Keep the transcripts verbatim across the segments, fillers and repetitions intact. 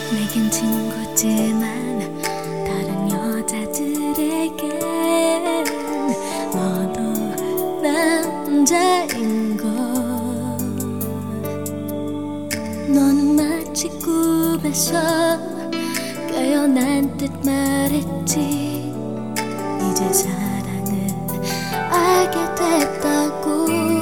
내겐 친구지만 다른 여자들에겐 너도 남자인걸. 너는 마치 꿈에서 깨어난 듯 말했지. 이제 사랑을 알게 됐다고.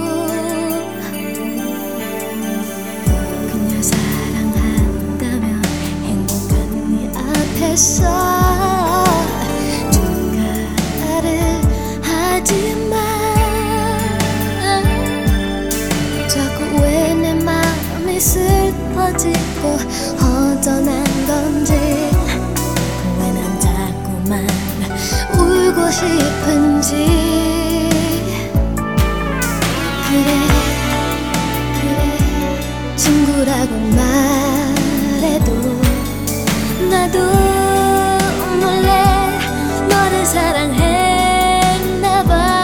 그녀 사랑한다면 행복한 네 앞에서 축가를 하지마. 자꾸 왜 내 맘이 슬퍼지고 허전한 건지, 왜 난 자꾸만 울고 싶은지. 그래 그래 친구라고 말해도 나도 몰래 너를 사랑했나봐.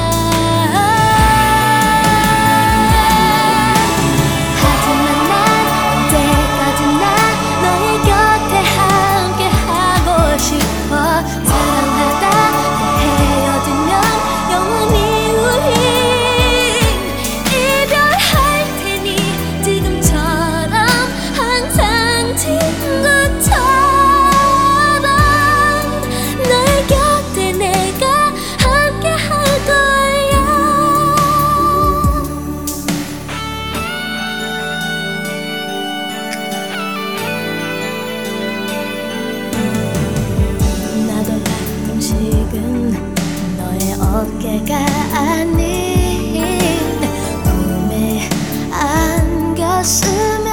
하지만 난 언제까지나 너의 곁에 함께 하고 싶어. 사랑하다 또 헤어지면 영원히 우린 이별할 테니 지금처럼 항상 친구처럼 너의 곁에 내가 함께 할 거야. 나도 가끔씩은 너의 어깨가 아닌 꿈에 안겼으면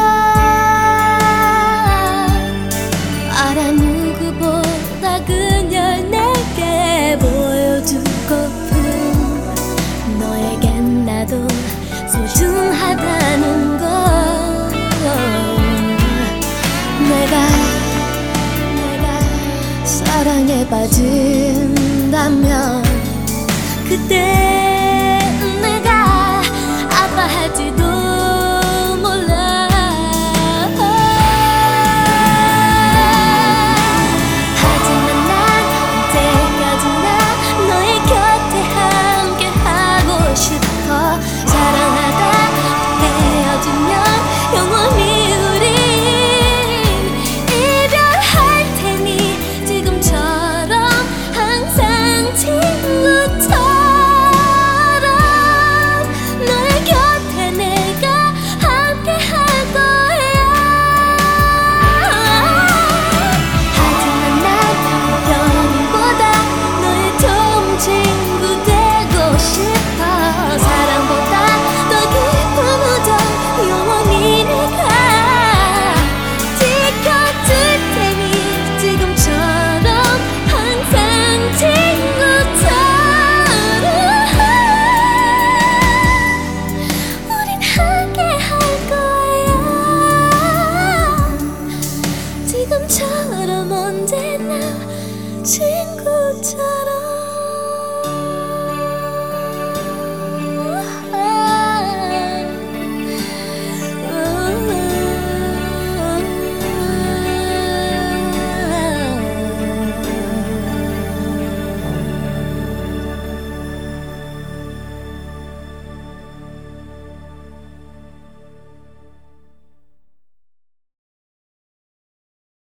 알아. 누구보다 그녀를 내게 보여주고픈 너에겐 나도 소중하다는 걸. 내가 내가 사랑에 빠진다면 그때